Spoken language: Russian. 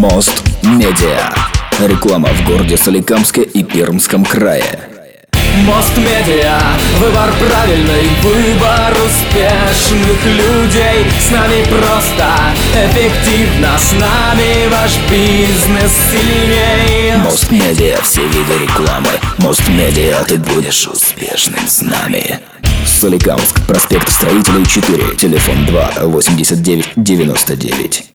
Мост Медиа. Реклама в городе Соликамске и Пермском крае. Мост Медиа. Выбор правильный, выбор успешных людей. С нами просто, эффективно, с нами ваш бизнес сильней. Мост Медиа, все виды рекламы. Мост Медиа, ты будешь успешным с нами. Соликамск, проспект Строителей 4, телефон 2 89 99.